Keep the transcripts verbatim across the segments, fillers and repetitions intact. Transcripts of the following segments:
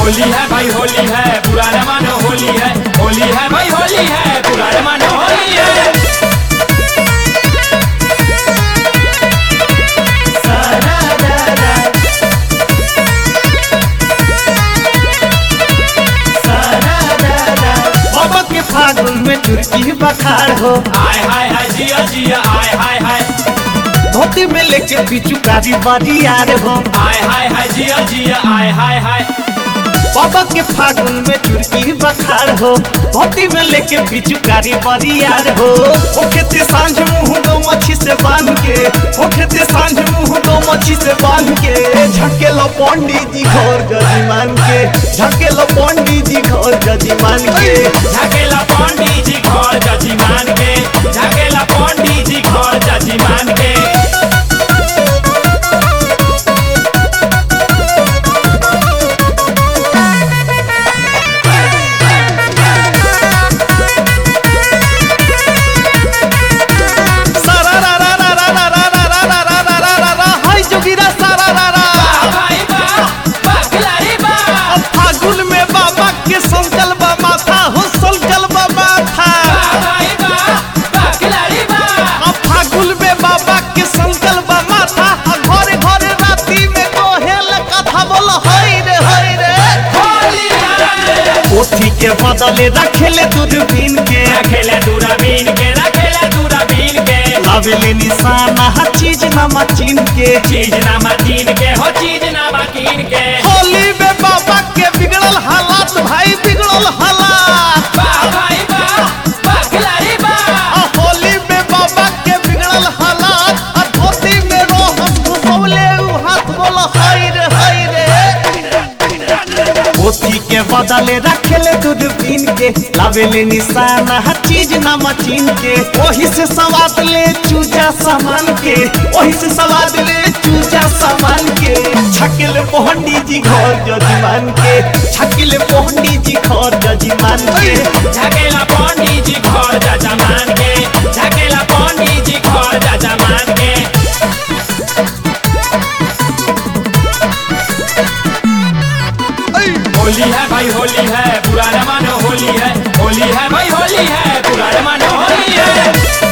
होली है भाई होली है बुरा न मानो होली है होली है भाई होली है बुरा न मानो होली है। फागुन में चुरकी बखार हो आय हाय हाय जिया जिया आय हाय हाय धोती में लेके बिचू कारी बारी यार हो आय हाय हाय जिया जिया आय हाय हाय बाबा के फागुन में चुरकी बखार हो धोती में लेके बिचू कारी बारी यार हो ओखेते सांझ मुंह दो मच्छी से बांध के ओखेते सांझ मुंह दो मच्छी से बांध के झकेलो पंडित जी घर जजमान के झकेलो पंडित जी घर जजमान के झकेला पंडित जी घर जजमान के झकेला पंडित जी घर जजमान के। पोथी के बदले रखेले दूरबीन के रखेले दूरबीन के रखेले दूरबीन के लावेले निशाना हर चीज ना मचीन के चीज ना मचीन के हो चीज ना मचीन के। होली में बाबा के बिगड़ल हालात भाई बिगड़ल हालात वाह भाई वाह वाह खिलाड़ी वाह होली में बाबा के बिगड़ल हालात और धोती में रोहन घुसौले उ हाथ बोल हाय रे हाय रे पोथी के बदले रखेले दूरबीन के लावेले निशाना हर चीज ना मचीन के वही से सवाद ले चूजा सामान के वही से सवाद ले चूजा सामान के छकिल पोहंडी जी घर जजमान के छकिल पोहंडी जी घर जजमान के झकेला पंडित जी घर जजमान के झकेला पंडित जी घर जजमान के। होली है भाई होली है बुरा न मानो होली है होली है भाई होली है बुरा न मानो होली है।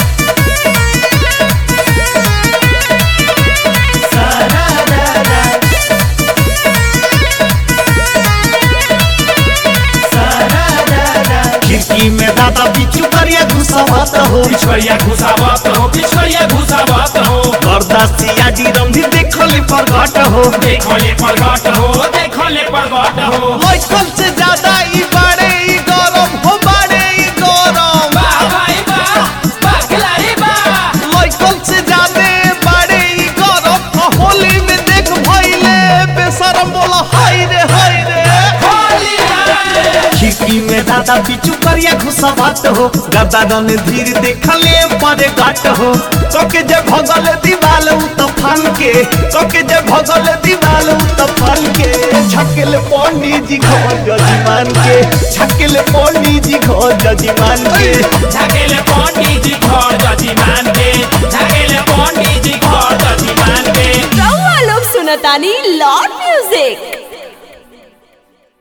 खिड़की में दादा बिचू करिया घुसावत हो पिछड़िया घुसावत हो पिछड़िया घुसावत हो बरदासिया जी रंधी देखले परगट हो देखले परगट हो देखले परगट हो लइकन से ज्यादा ई बाड़े ई गरम हो बाड़े ई गरम वाह भाई वाह वाह खिलाड़ी वाह लइकन से ज्यादा बाड़े ई गरम होली में देख भइले बेशरम बोला हाय रे हाय रे होली है खिड़की में दादा बिचू करिया घुसावत हो गदा रन धीर देखले परे गाट हो तोके जे भगल दीवाल उ तफान के तोके जे भगल दीवाल उ तफान के छकिल पंडित जी घर जजमान के छकिल पंडित जी घर जजमान के झकेले पंडित जी घर जजमान के झकेले पंडित जी घर जजमान के। रउआ लोग सुनतानी लॉ